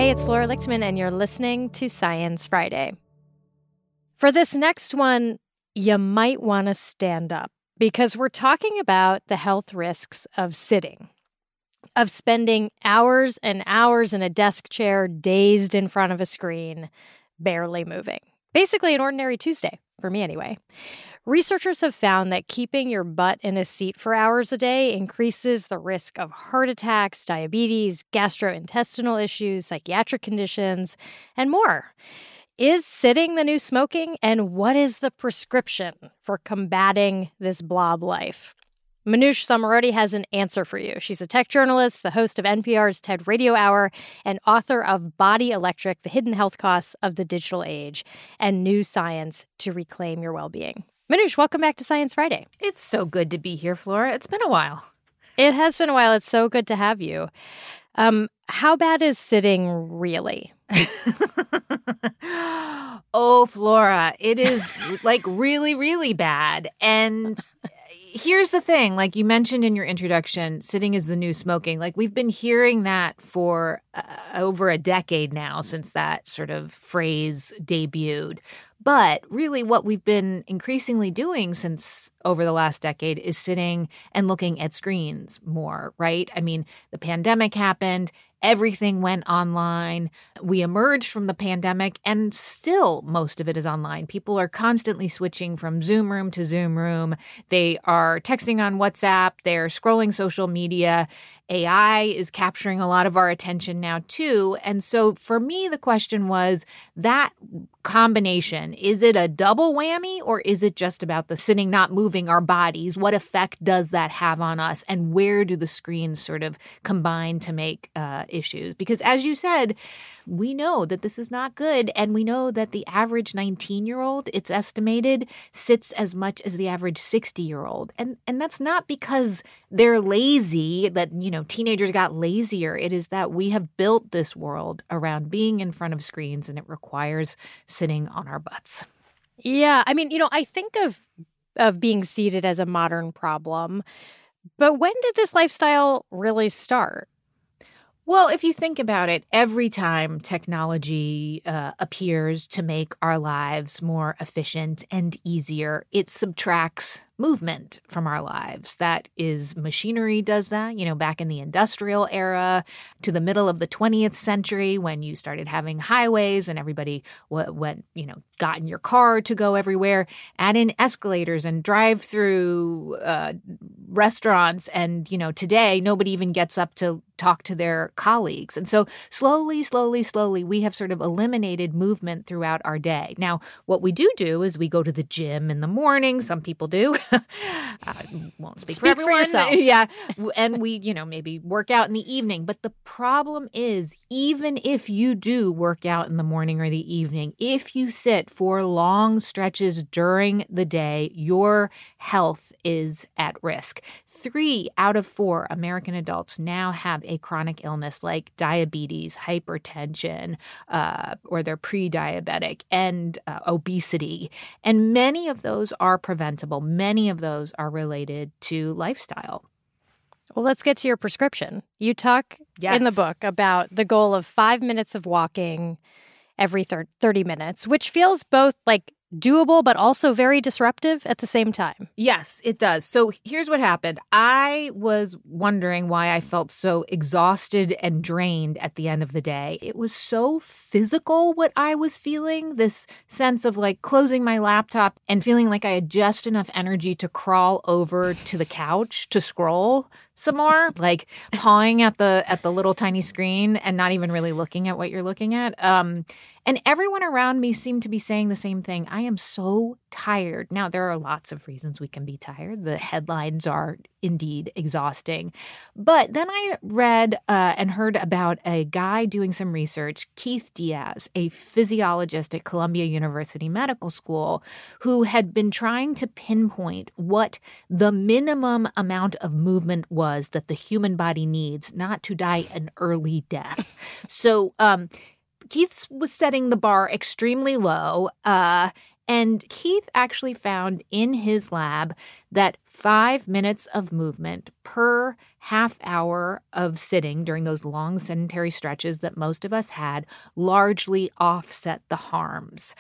Hey, it's Flora Lichtman, and you're listening to Science Friday. For this next one, you might want to stand up because we're talking about the health risks of sitting, of spending hours and hours in a desk chair, dazed in front of a screen, barely moving. Basically an ordinary Tuesday, for me anyway. Researchers have found that keeping your butt in a seat for hours a day increases the risk of heart attacks, diabetes, gastrointestinal issues, psychiatric conditions, and more. Is sitting the new smoking? And what is the prescription for combating this blob life? Manoush Zomorodi has an answer for you. She's a tech journalist, the host of NPR's TED Radio Hour, and author of Body Electric, The Hidden Health Costs of the Digital Age, and New Science to Reclaim Your Well-Being. Manoush, welcome back to Science Friday. It's so good to be here, Flora. It's been a while. It has been a while. It's so good to have you. How bad is sitting really? Oh, Flora, it is like really, really bad. And here's the thing, like you mentioned in your introduction, sitting is the new smoking. Like we've been hearing that for over a decade now since that sort of phrase debuted. But really what we've been increasingly doing since over the last decade is sitting and looking at screens more, right? I mean, the pandemic happened. Everything went online. We emerged from the pandemic and still most of it is online. People are constantly switching from Zoom room to Zoom room. They are texting on WhatsApp. They're scrolling social media. AI is capturing a lot of our attention now too. And so for me, the question was that combination, is it a double whammy or is it just about the sitting, not moving our bodies? What effect does that have on us? And where do the screens sort of combine to make issues? Because as you said, we know that this is not good. And we know that the average 19-year-old, it's estimated, sits as much as the average 60-year-old. And that's not because they're lazy, that, you know, teenagers got lazier. It is that we have built this world around being in front of screens and it requires sitting on our butts. Yeah. I mean, you know, I think of being seated as a modern problem. But when did this lifestyle really start? Well, if you think about it, every time technology appears to make our lives more efficient and easier, it subtracts movement from our lives. That is, machinery does that, you know, back in the industrial era to the middle of the 20th century when you started having highways and everybody went, you know, got in your car to go everywhere, add in escalators and drive through restaurants. And, you know, today nobody even gets up to talk to their colleagues. And so slowly, we have sort of eliminated movement throughout our day. Now, what we do is we go to the gym in the morning. Some people do. I won't speak for everyone. For yourself. Yeah. And we, you know, maybe work out in the evening. But the problem is, even if you do work out in the morning or the evening, if you sit for long stretches during the day, your health is at risk. 3 out of 4 American adults now have a chronic illness like diabetes, hypertension, or they're pre-diabetic, and obesity. And many of those are preventable. Many of those are related to lifestyle. Well, let's get to your prescription. You talk in the book about the goal of 5 minutes of walking every 30 minutes, which feels both like doable, but also very disruptive at the same time. Yes, it does. So here's what happened. I was wondering why I felt so exhausted and drained at the end of the day. It was so physical what I was feeling, this sense of like closing my laptop and feeling like I had just enough energy to crawl over to the couch to scroll some more, like pawing at the little tiny screen and not even really looking at what you're looking at. And everyone around me seemed to be saying the same thing. I am so tired. Now, there are lots of reasons we can be tired. The headlines are indeed exhausting. But then I read and heard about a guy doing some research, Keith Diaz, a physiologist at Columbia University Medical School, who had been trying to pinpoint what the minimum amount of movement was that the human body needs not to die an early death. So Keith was setting the bar extremely low, And Keith actually found in his lab that 5 minutes of movement per half hour of sitting during those long sedentary stretches that most of us had largely offset the harms.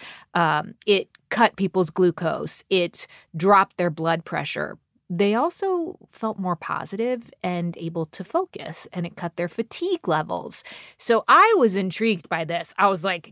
It cut people's glucose. It dropped their blood pressure. They also felt more positive and able to focus, and it cut their fatigue levels. So I was intrigued by this. I was like,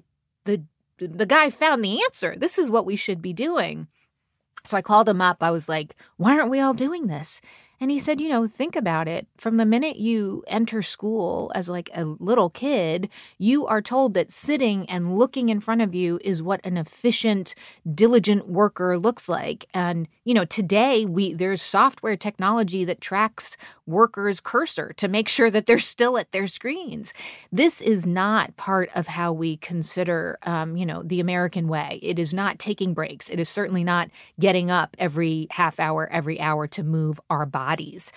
the guy found the answer. This is what we should be doing. So I called him up. I was like, why aren't we all doing this? And he said, think about it. From the minute you enter school as like a little kid, you are told that sitting and looking in front of you is what an efficient, diligent worker looks like. And, today there's software technology that tracks workers' cursor to make sure that they're still at their screens. This is not part of how we consider, the American way. It is not taking breaks. It is certainly not getting up every half hour, every hour to move our bodies.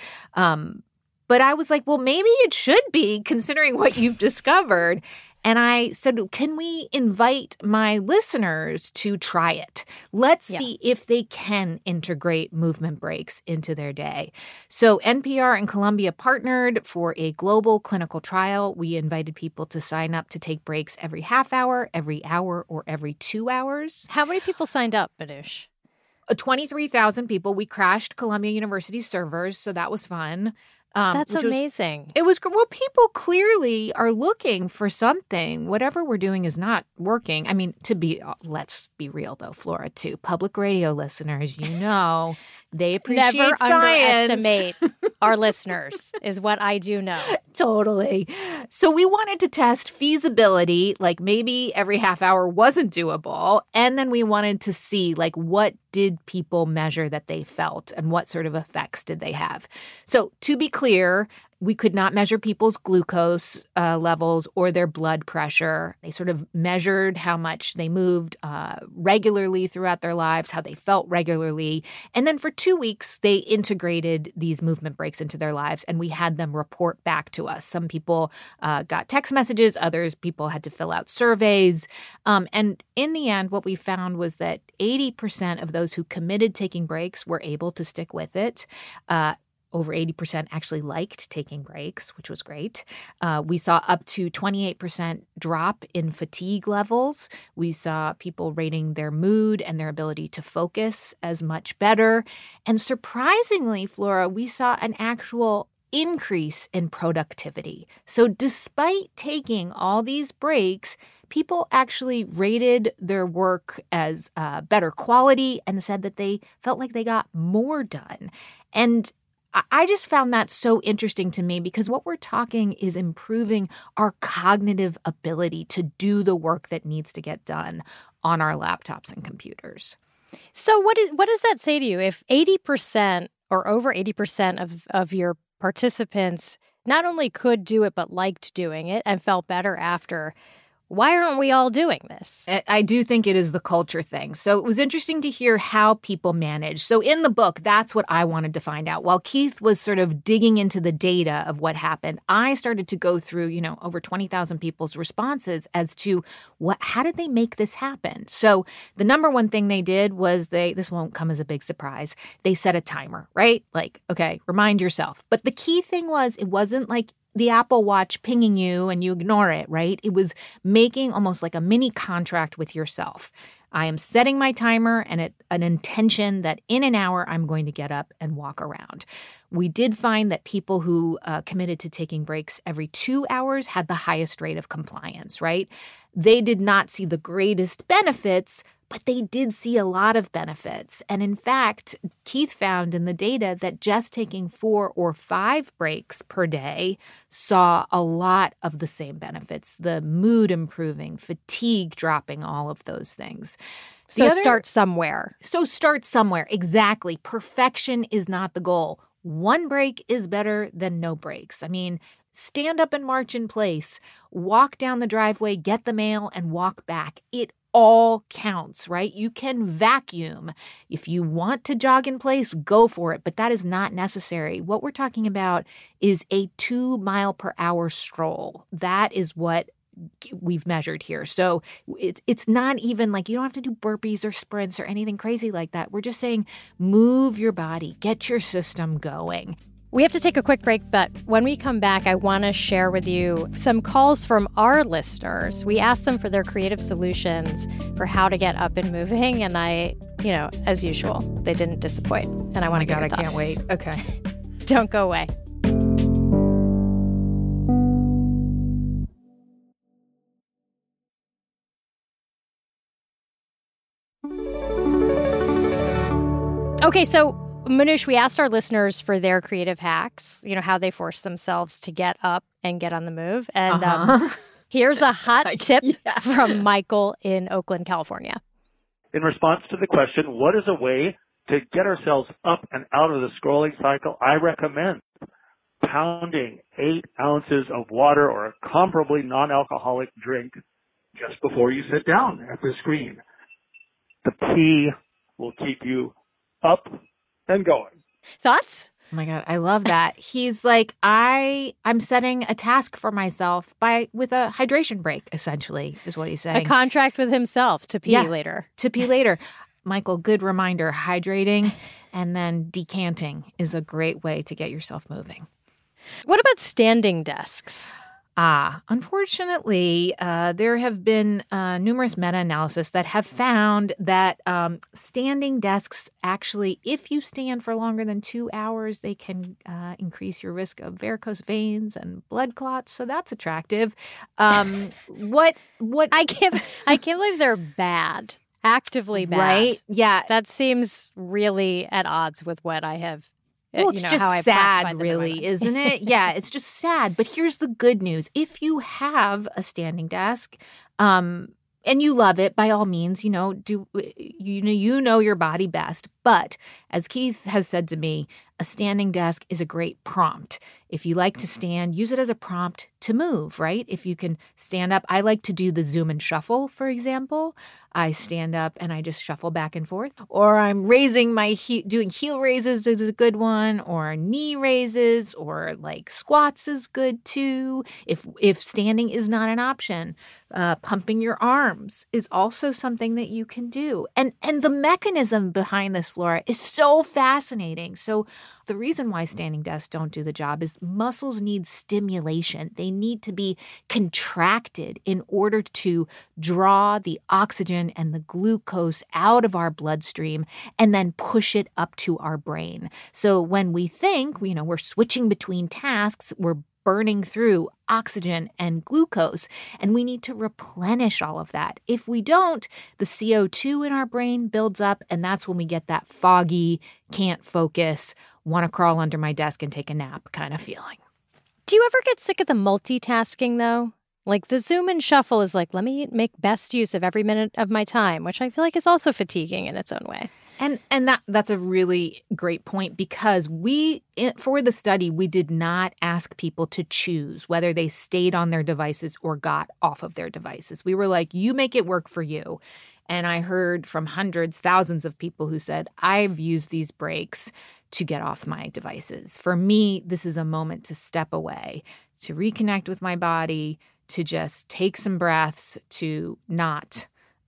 But I was like, well, maybe it should be, considering what you've discovered. And I said, can we invite my listeners to try it? Let's see if they can integrate movement breaks into their day. So NPR and Columbia partnered for a global clinical trial. We invited people to sign up to take breaks every half hour, every hour, or every 2 hours. How many people signed up, Manoush? 23,000 people. We crashed Columbia University servers, so that was fun. That's amazing. It was, well, people clearly are looking for something. Whatever we're doing is not working. I mean, let's be real though, Flora, too. Public radio listeners, they appreciate Never science. underestimate our listeners is what I do know. Totally. So we wanted to test feasibility, like maybe every half hour wasn't doable. And then we wanted to see, like, what did people measure that they felt and what sort of effects did they have? So to be clear, we could not measure people's glucose levels or their blood pressure. They sort of measured how much they moved regularly throughout their lives, how they felt regularly. And then for 2 weeks, they integrated these movement breaks into their lives, and we had them report back to us. Some people got text messages. Others people had to fill out surveys. And in the end, what we found was that 80% of those who committed taking breaks were able to stick with it. Over 80% actually liked taking breaks, which was great. We saw up to 28% drop in fatigue levels. We saw people rating their mood and their ability to focus as much better. And surprisingly, Flora, we saw an actual increase in productivity. So despite taking all these breaks, people actually rated their work as better quality and said that they felt like they got more done. And I just found that so interesting to me because what we're talking is improving our cognitive ability to do the work that needs to get done on our laptops and computers. So what does that say to you? If 80% or over 80% of your participants not only could do it but liked doing it and felt better after, why aren't we all doing this? I do think it is the culture thing. So it was interesting to hear how people manage. So in the book, that's what I wanted to find out. While Keith was sort of digging into the data of what happened, I started to go through, over 20,000 people's responses as to how did they make this happen? So the number one thing they did was this won't come as a big surprise. They set a timer, right? Like, okay, remind yourself. But the key thing was it wasn't like the Apple Watch pinging you and you ignore it, right? It was making almost like a mini contract with yourself. I am setting my timer and an intention that in an hour I'm going to get up and walk around. We did find that people who committed to taking breaks every 2 hours had the highest rate of compliance, right? They did not see the greatest benefits, but they did see a lot of benefits. And in fact, Keith found in the data that just taking 4 or 5 breaks per day saw a lot of the same benefits, the mood improving, fatigue dropping, all of those things. Start somewhere. So start somewhere. Exactly. Perfection is not the goal. One break is better than no breaks. I mean, stand up and march in place, walk down the driveway, get the mail, and walk back. It all counts, right? You can vacuum. If you want to jog in place, go for it, but that is not necessary. What we're talking about is a 2 mile per hour stroll. That is what we've measured here. So it's not even like you don't have to do burpees or sprints or anything crazy like that. We're just saying move your body, get your system going. We have to take a quick break, but when we come back, I want to share with you some calls from our listeners. We asked them for their creative solutions for how to get up and moving, and as usual, they didn't disappoint. And I want to get your thoughts. I can't wait. Okay. Don't go away. Okay, so Manoush, we asked our listeners for their creative hacks, how they force themselves to get up and get on the move. And here's a hot tip from Michael in Oakland, California. In response to the question, what is a way to get ourselves up and out of the scrolling cycle? I recommend pounding 8 ounces of water or a comparably non-alcoholic drink just before you sit down at the screen. The pee will keep you up and going. Thoughts? Oh my God, I love that. He's like, I'm setting a task for myself with a hydration break, essentially, is what he's saying. A contract with himself to pee later. To pee later. Michael, good reminder. Hydrating and then decanting is a great way to get yourself moving. What about standing desks? Unfortunately, there have been numerous meta-analysis that have found that standing desks actually, if you stand for longer than 2 hours, they can increase your risk of varicose veins and blood clots. So that's attractive. What? I can't believe they're bad. Actively bad. Right? Yeah. That seems really at odds with what I have. Well, it's just sad, really, isn't it? Yeah, it's just sad. But here's the good news. If you have a standing desk, and you love it, by all means, you know your body best. But as Keith has said to me, a standing desk is a great prompt. If you like to stand, use it as a prompt to move, right? If you can stand up, I like to do the zoom and shuffle, for example. I stand up and I just shuffle back and forth. Or I'm raising doing heel raises is a good one, or knee raises, or like squats is good too. If standing is not an option, pumping your arms is also something that you can do. And the mechanism behind this, Flora, is so fascinating. So the reason why standing desks don't do the job is muscles need stimulation. They need to be contracted in order to draw the oxygen and the glucose out of our bloodstream and then push it up to our brain. So when we think, we're switching between tasks, we're burning through oxygen and glucose, and we need to replenish all of that. If we don't, the CO2 in our brain builds up, and that's when we get that foggy, can't focus, want to crawl under my desk and take a nap kind of feeling. Do you ever get sick of the multitasking, though? Like the zoom and shuffle is like, let me make best use of every minute of my time, which I feel like is also fatiguing in its own way. And that's a really great point, because for the study, we did not ask people to choose whether they stayed on their devices or got off of their devices. We were like, you make it work for you. And I heard from hundreds, thousands of people who said, I've used these breaks to get off my devices. For me, this is a moment to step away, to reconnect with my body, to just take some breaths, to not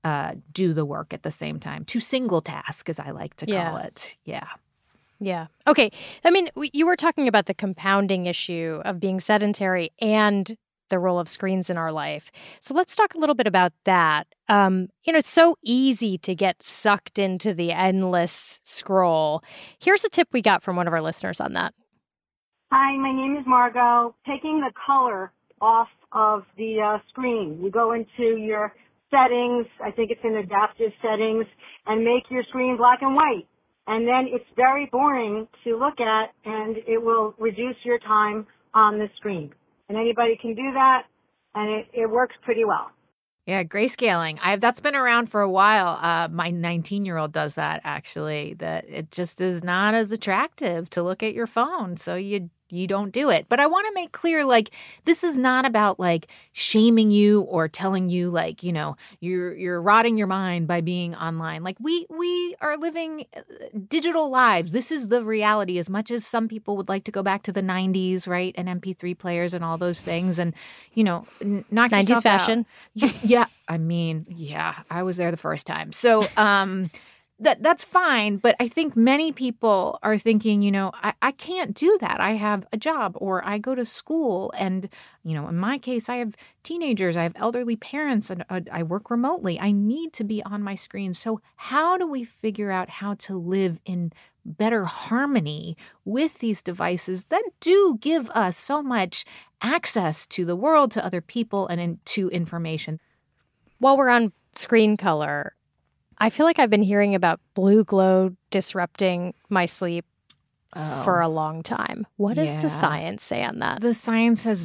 do the work at the same time, to single task, as I like to call it. Yeah. Yeah. Okay. I mean, you were talking about the compounding issue of being sedentary and the role of screens in our life. So let's talk a little bit about that. It's so easy to get sucked into the endless scroll. Here's a tip we got from one of our listeners on that. Hi, my name is Margot. Taking the color off of the screen. You go into your settings, I think it's in adaptive settings, and make your screen black and white. And then it's very boring to look at, and it will reduce your time on the screen. And anybody can do that, and it works pretty well. Yeah, grayscaling. That's been around for a while. My 19-year-old does that, actually, that it just is not as attractive to look at your phone. So you you don't do it. But I want to make clear, like, this is not about like shaming you or telling you like, you know, you're rotting your mind by being online. Like we are living digital lives. This is the reality. As much as some people would like to go back to the 90s, right, and MP3 players and all those things, and you know, knock 90s yourself fashion. Out. Yeah, I mean, yeah, I was there the first time. So, that's fine. But I think many people are thinking, you know, I can't do that. I have a job or I go to school. And, you know, in my case, I have teenagers, I have elderly parents, and I work remotely. I need to be on my screen. So how do we figure out how to live in better harmony with these devices that do give us so much access to the world, to other people, and to information? While we're on screen color, I feel like I've been hearing about blue glow disrupting my sleep for a long time. What does the science say on that? The science says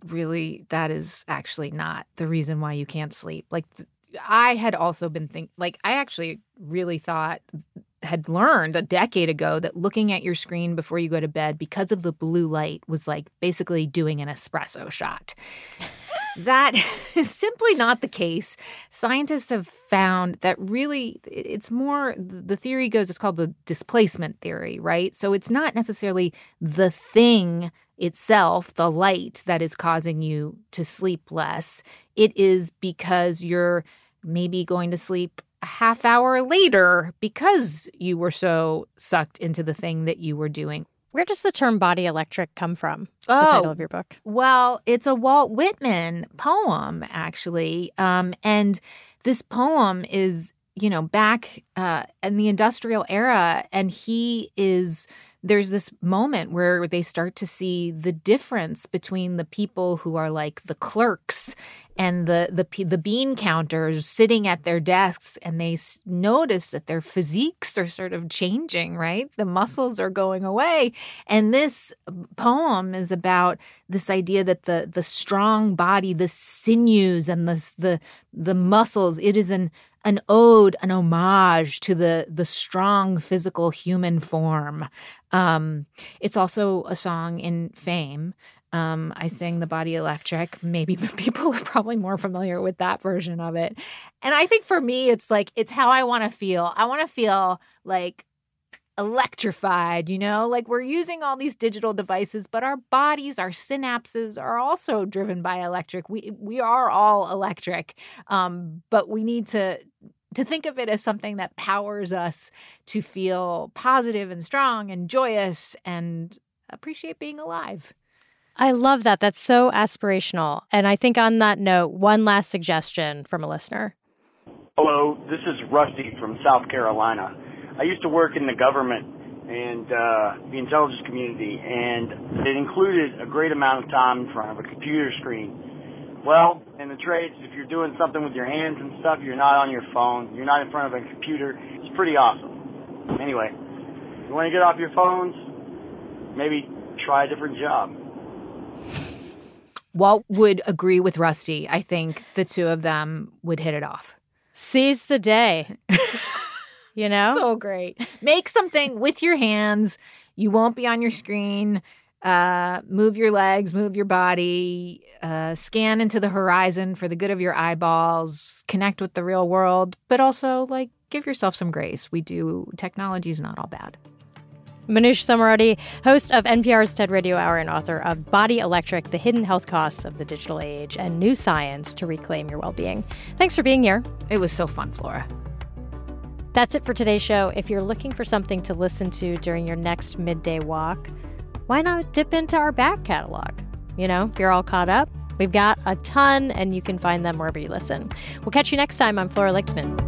that is actually not the reason why you can't sleep. Like, I had also been I actually really had learned a decade ago that looking at your screen before you go to bed because of the blue light was like basically doing an espresso shot. That is simply not the case. Scientists have found that really it's more, the theory goes, it's called the displacement theory, right? So it's not necessarily the thing itself, the light, that is causing you to sleep less. It is because you're maybe going to sleep a half hour later because you were so sucked into the thing that you were doing. Where does the term body electric come from? The title of your book. Well, it's a Walt Whitman poem, actually. And this poem is, you know, back in the industrial era. And there's this moment where they start to see the difference between the people who are like the clerks and the bean counters sitting at their desks, and they notice that their physiques are sort of changing, right? The muscles are going away. And this poem is about this idea that the strong body, the sinews and the muscles, it is an ode, an homage to the strong physical human form. It's also a song in Fame. I sing The Body Electric. Maybe people are probably more familiar with that version of it. And I think for me, it's how I want to feel. I want to feel like electrified, you know, like we're using all these digital devices, but our bodies, our synapses are also driven by electric. We are all electric, but we need to think of it as something that powers us to feel positive and strong and joyous and appreciate being alive. I love that. That's so aspirational. And I think on that note, one last suggestion from a listener. Hello, this is Rusty from South Carolina. I used to work in the government and the intelligence community, and it included a great amount of time in front of a computer screen. Well, in the trades, if you're doing something with your hands and stuff, you're not on your phone, you're not in front of a computer. It's pretty awesome. Anyway, you want to get off your phones? Maybe try a different job. Walt would agree with Rusty. I think the two of them would hit it off. Seize the day. You know? So great. Make something with your hands. You won't be on your screen. Move your legs, move your body, scan into the horizon for the good of your eyeballs, connect with the real world, but also like give yourself some grace. Technology is not all bad. Manoush Zomorodi, host of NPR's TED Radio Hour and author of Body Electric, The Hidden Health Costs of the Digital Age and New Science to Reclaim Your Well-Being. Thanks for being here. It was so fun, Flora. That's it for today's show. If you're looking for something to listen to during your next midday walk, why not dip into our back catalog? You know, if you're all caught up, we've got a ton, and you can find them wherever you listen. We'll catch you next time. I'm Flora Lichtman.